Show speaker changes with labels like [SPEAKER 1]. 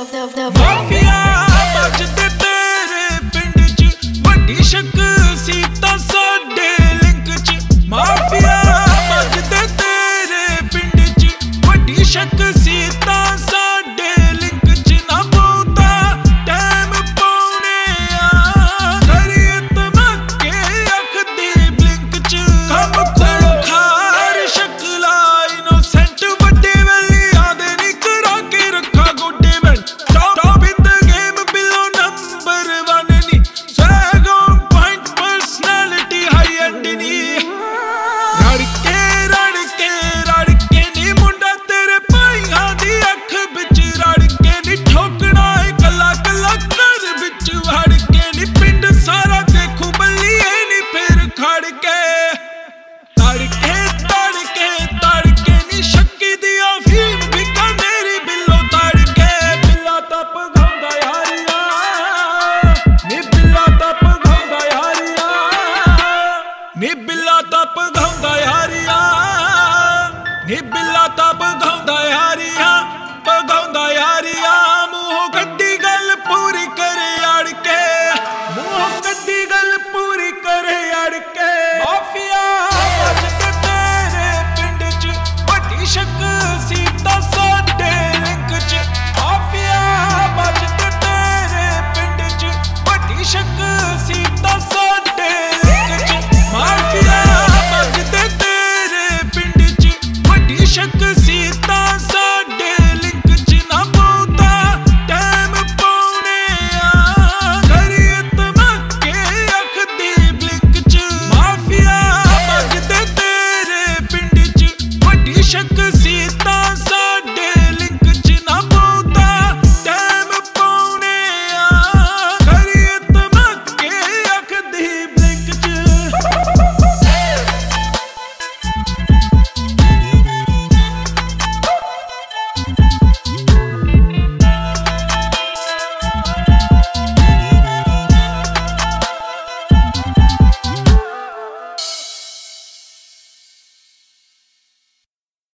[SPEAKER 1] Mafia ਵੱਜਦੇ ਤੇਰੇ ਪਿੰਡ ਚ, ਵੱਡੀ ਸ਼ੱਕ ਸੀ ਤਾਂ ਸਾਡੇ ਲਿੰਕ ਚ। ਮਾਫੀਆ ਵੱਜਦੇ ਤੇਰੇ ਪਿੰਡ ਚ, ਵੱਡੀ ਸ਼ੱਕ ਸੀ ਤਾਂ ਸਾਡੇ ਲਿੰਕ ਚ। ਨਾ ਬਹੁਤਾ ਟਾਈਮ ਪਾਉਣੇ ਆ, ਕਰੀਏ ਧਮਾਕੇ ਅੱਖ ਦੀ ਬਲਿੰਕ ਚ। ਕੰਮ ਖੁੰਖਾਰ ਸ਼ਕਲਾ ਇਨੋਸੈਂਟ, ਵੱਡੇ ਵੈਲੀਆਂ ਦੇ ਨੀ ਕਰਾ ਕੇ ਰੱਖਾ ਗੋਡੇ well. Top in the game below number 1 ਨੀ, swag on point personality high end ਨੀ। ਰੜ ਕੇ ਨੀ ਮੁੰਡਾ ਤੇਰੇ ਭਾਈਆਂ ਦੀ ਅੱਖ ਵਿੱਚ ਰੜ ਕੇ ਨੀ। ਠੋਕਣਾ ਏ ਕੱਲਾ ਕੱਲਾ ਘਰ ਵਿੱਚ ਵੜ ਕੇ ਨੀ। ਪਿੰਡ ਸਾਰਾ ਦੇਖੂ ਬੱਲੀਏ ਨੀ ਫੇਰ ਖੜ ਕੇ। ਤੜਕੇ ਨੀ ਸ਼ੱਕੀ ਦੀ ਅਫੀਮ ਵਿਕਾ ਮੇਰੀ ਬਿੱਲੋ ਤੜਕੇ। ਬਿੱਲਾ ਤਾਂ ਭਗਾਉਂਦਾ ਯਾਰੀਆਂ ਨੀ, ਬਿੱਲਾ ਤਾਂ ਭਗਾਉਂਦਾ ਯਾਰੀਆਂ ਨੀ। ਬਿੱਲਾ ਤਾਂ ਭਗਾਉਂਦਾ ਯਾਰੀਆਂ ਨੀ, ਬਿੱਲਾ ਤਾਂ ਭਗਾਉਂਦਾ ਯਾਰੀਆਂ, ਭਗਾਉਂਦਾ ਯਾਰੀਆਂ। ਮੂੰਹੋਂ ਕੱਢੀ ਗੱਲ ਪੂਰੀ ਕਰੇ ਅੜ ਕੇ, ਮੂੰਹੋਂ ਕੱਢੀ ਗੱਲ ਪੂਰੀ ਕਰੇ ਅੜ ਕੇ। ਮਾਫੀਆ ਵੱਜਦੇ ਤੇਰੇ ਪਿੰਡ ਚ, ਵੱਡੀ ਸ਼ੱਕ ਸੀ ਤਾਂ ਸਾਡੇ ਲਿੰਕ ਚ। ਮਾਫੀਆ ਵੱਜਦੇ ਤੇਰੇ ਪਿੰਡ ਚ, ਵੱਡੀ ਸ਼ੱਕ ਸੀ ਤਾਂ ਸਾਡੇ ਲਿੰਕ ਚ। ਮਾਫੀਆ ਵੱਜਦੇ ਤੇਰੇ ਪਿੰਡ ਚ, ਵੱਡੀ ਸ਼ੱਕ ਸੀ ਤਾਂ ਸਾਡੇ ਲਿੰਕ ਚ। ਨਾ ਬਹੁਤਾ ਟਾਈਮ ਪਾਉਣੇ ਆ, ਕਰੀਏ ਧਮਾਕੇ ਅੱਖ ਦੀ ਬਲਿੰਕ ਚ। ਮਾਫੀਆ ਵੱਜਦੇ ਤੇਰੇ ਪਿੰਡ ਚ, ਵੱਡੀ ਸ਼ੱਕ ਸੀ